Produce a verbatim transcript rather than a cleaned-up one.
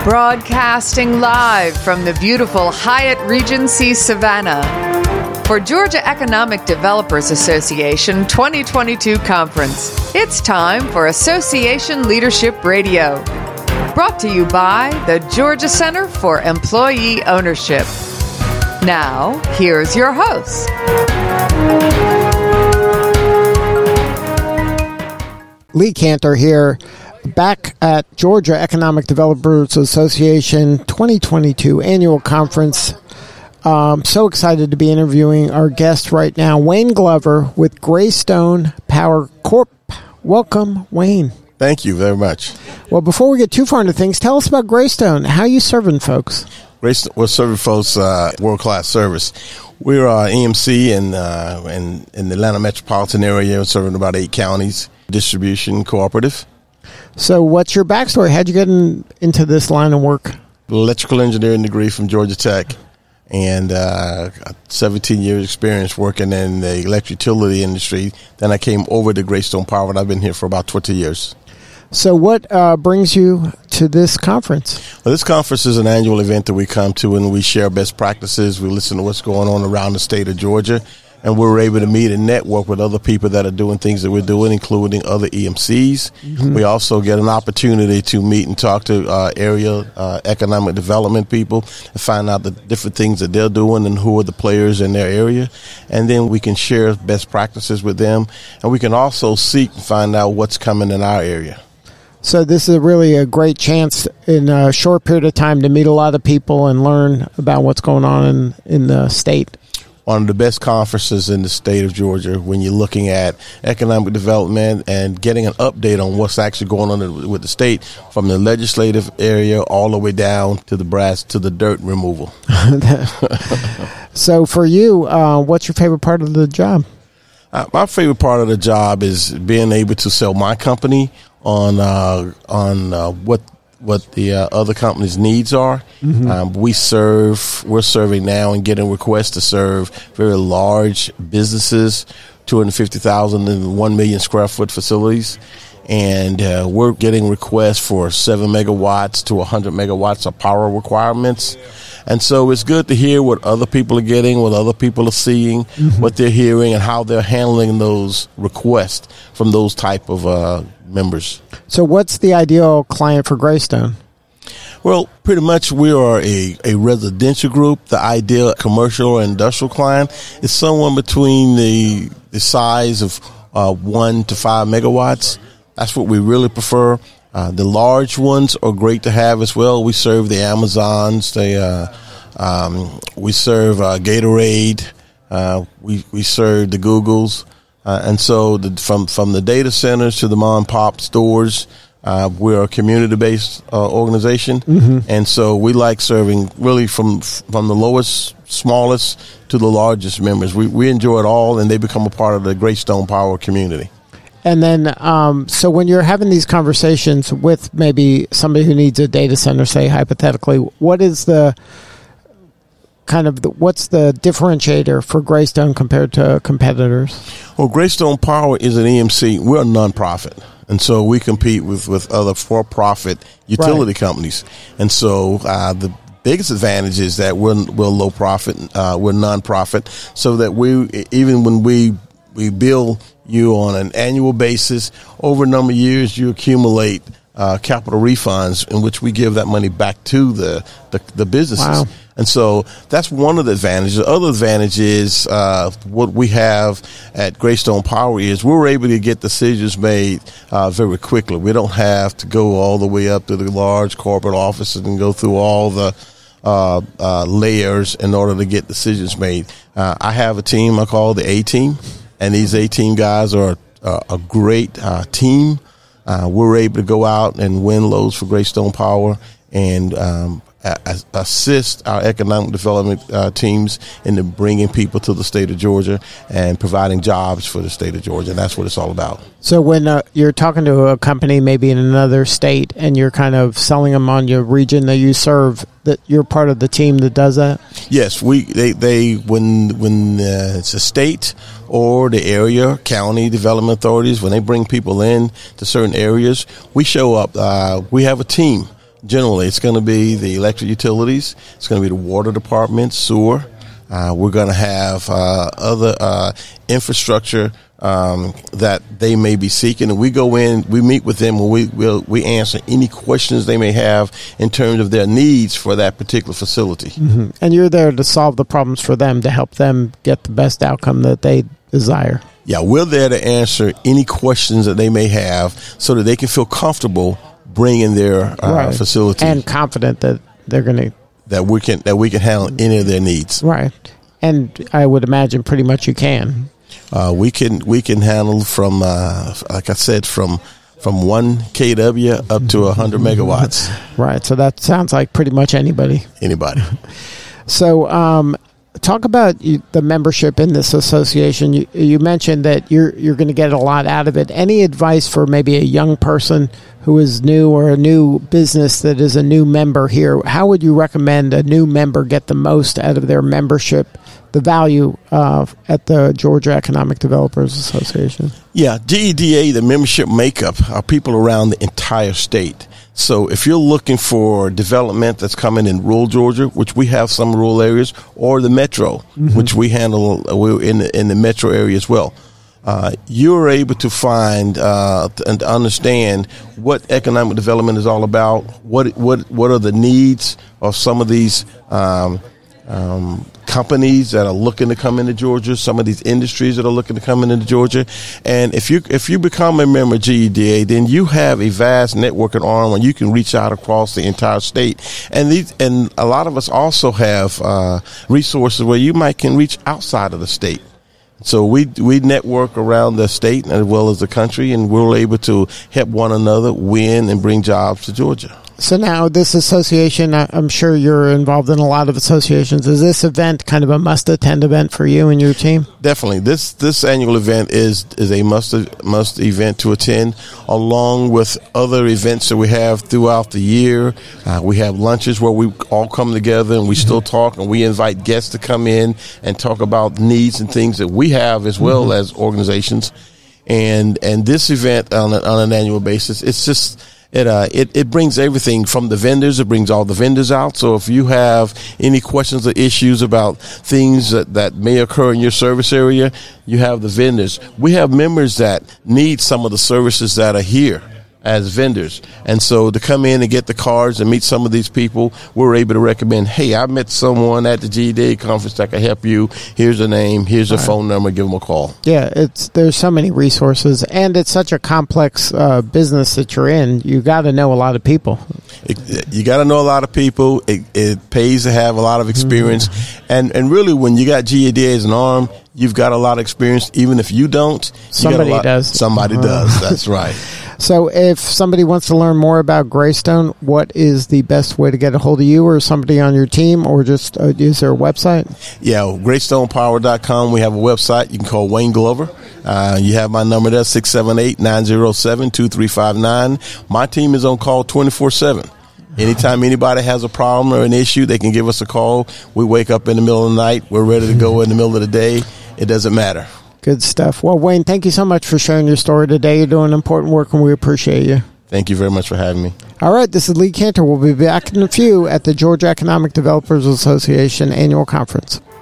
Broadcasting live from the beautiful Hyatt Regency Savannah for Georgia Economic Developers Association twenty twenty-two Conference. It's time for Association Leadership Radio. Brought to you by the Georgia Center for Employee Ownership. Now, here's your host. Lee Cantor here, back at Georgia Economic Developers Association twenty twenty-two Annual Conference. Um, so excited to be interviewing our guest right now, Wayne Glover with Greystone Power Corp. Welcome, Wayne. Thank you very much. Well, before we get too far into things, tell us about Greystone. How are you serving folks? Greystone, we're serving folks uh, world-class service. We're uh, E M C in, uh, in, in the Atlanta metropolitan area. We're serving about eight counties. Distribution cooperative. So what's your backstory? How'd you get in, into this line of work? Electrical engineering degree from Georgia Tech, and uh, seventeen years experience working in the electric utility industry. Then I came over to Greystone Power, and I've been here for about twenty years. So what uh, brings you to this conference? Well, this conference is an annual event that we come to, and we share best practices. We listen to what's going on around the state of Georgia, and we're able to meet and network with other people that are doing things that we're doing, including other E M Cs. Mm-hmm. We also get an opportunity to meet and talk to uh, area uh, economic development people and find out the different things that they're doing and who are the players in their area. And then we can share best practices with them, and we can also seek and find out what's coming in our area. So this is really a great chance in a short period of time to meet a lot of people and learn about what's going on in, in the state. One of the best conferences in the state of Georgia when you're looking at economic development and getting an update on what's actually going on with the state, from the legislative area all the way down to the brass, to the dirt removal. So for you, uh, what's your favorite part of the job? Uh, my favorite part of the job is being able to sell my company on uh, on uh, what what the uh, other companies' needs are. Mm-hmm. Um, we serve, we're serving now and getting requests to serve very large businesses, two hundred fifty thousand and one million square foot facilities. And uh, we're getting requests for seven megawatts to one hundred megawatts of power requirements. And so it's good to hear what other people are getting, what other people are seeing, mm-hmm. what they're hearing, and how they're handling those requests from those type of uh, members. So what's the ideal client for Greystone? Well, pretty much we are a, a residential group. The ideal commercial or industrial client is someone between the, the size of uh, one to five megawatts. That's what we really prefer. Uh, the large ones are great to have as well. We serve the Amazons. They, uh, um, we serve uh, Gatorade. Uh, we we serve the Googles, uh, and so the, from from the data centers to the mom and pop stores, uh, we're a community based uh, organization, mm-hmm. and so we like serving really from from the lowest, smallest to the largest members. We we enjoy it all, and they become a part of the Greystone Power community. And then, um, so when you're having these conversations with maybe somebody who needs a data center, say hypothetically, what is the kind of the, what's the differentiator for Greystone compared to competitors? Well, Greystone Power is an E M C. We're a nonprofit, and so we compete with, with other for-profit utility right. companies. And so uh, the biggest advantage is that we're we're low profit, uh, we're nonprofit, so that we even when we we bill you on an annual basis, over a number of years, you accumulate uh, capital refunds in which we give that money back to the, the, the businesses. Wow. And so that's one of the advantages. The other advantage is uh, what we have at Greystone Power is we're able to get decisions made uh, very quickly. We don't have to go all the way up to the large corporate offices and go through all the uh, uh, layers in order to get decisions made. Uh, I have a team I call the A-Team. And these A-Team guys are uh, a great uh, team. Uh, we're able to go out and win loads for Greystone Power and um, a- assist our economic development uh, teams in bringing people to the state of Georgia and providing jobs for the state of Georgia. And that's what it's all about. So when uh, you're talking to a company maybe in another state and you're kind of selling them on your region that you serve, that you're part of the team that does that? Yes, we they, they when when uh, it's a state or the area, county development authorities, when they bring people in to certain areas, we show up. Uh, we have a team generally, it's going to be the electric utilities. It's going to be the water department, sewer. Uh, we're going to have uh, other uh, infrastructure um, that they may be seeking, and we go in, we meet with them, and we we'll, we answer any questions they may have in terms of their needs for that particular facility. Mm-hmm. And you're there to solve the problems for them, to help them get the best outcome that they desire. Yeah, we're there to answer any questions that they may have so that they can feel comfortable bringing their uh, right. facility and confident that they're going to that we can that we can handle any of their needs. Right, and I would imagine pretty much you can. Uh, we can we can handle from uh, like I said from from one K W up to one hundred megawatts. Right, so that sounds like pretty much anybody. Anybody. So, um, talk about you, the membership in this association. You, you mentioned that you're you're going to get a lot out of it. Any advice for maybe a young person who is new or a new business that is a new member here? How would you recommend a new member get the most out of their membership, the value uh, at the Georgia Economic Developers Association? Yeah, G E D A, the membership makeup are people around the entire state. So if you're looking for development that's coming in rural Georgia, which we have some rural areas, or the metro, mm-hmm. which we handle we're in the, in the metro area as well, uh, you're able to find uh, and understand what economic development is all about. What what what are the needs of some of these um, um, companies that are looking to come into Georgia, some of these industries that are looking to come into Georgia. And if you if you become a member of G E D A, then you have a vast networking arm and you can reach out across the entire state. And these and a lot of us also have uh, resources where you might can reach outside of the state. So we we network around the state as well as the country, and we're able to help one another win and bring jobs to Georgia. So now this association, I'm sure you're involved in a lot of associations. Is this event kind of a must-attend event for you and your team? Definitely. This this annual event is is a must must event to attend, along with other events that we have throughout the year. Uh, we have lunches where we all come together and we still talk, and we invite guests to come in and talk about needs and things that we have as well mm-hmm. as organizations. And and this event on, a, on an annual basis, it's just... It, uh, it it brings everything from the vendors. It brings all the vendors out. So if you have any questions or issues about things that, that may occur in your service area, you have the vendors. We have members that need some of the services that are here as vendors. And so to come in and get the cards and meet some of these people, we're able to recommend, hey, I met someone at the G E D A conference that can help you. Here's a name. Here's a phone number. Give them a call. Yeah, it's there's so many resources, and it's such a complex uh, business that you're in. You got to know a lot of people. It, you got to know a lot of people. It, it pays to have a lot of experience. Mm-hmm. And, and really, when you got G E D A as an arm, you've got a lot of experience. Even if you don't, you somebody got a lot, does. Somebody uh-huh. does. That's right. So if somebody wants to learn more about Greystone, what is the best way to get a hold of you or somebody on your team, or just uh, is there a website? Yeah, greystone power dot com. We have a website. You can call Wayne Glover. Uh, you have my number there, six seven eight, nine zero seven, two three five nine. My team is on call twenty-four seven. Anytime anybody has a problem or an issue, they can give us a call. We wake up in the middle of the night. We're ready to go in the middle of the day. It doesn't matter. Good stuff. Well, Wayne, thank you so much for sharing your story today. You're doing important work, and we appreciate you. Thank you very much for having me. All right, this is Lee Cantor. We'll be back in a few at the Georgia Economic Developers Association Annual Conference.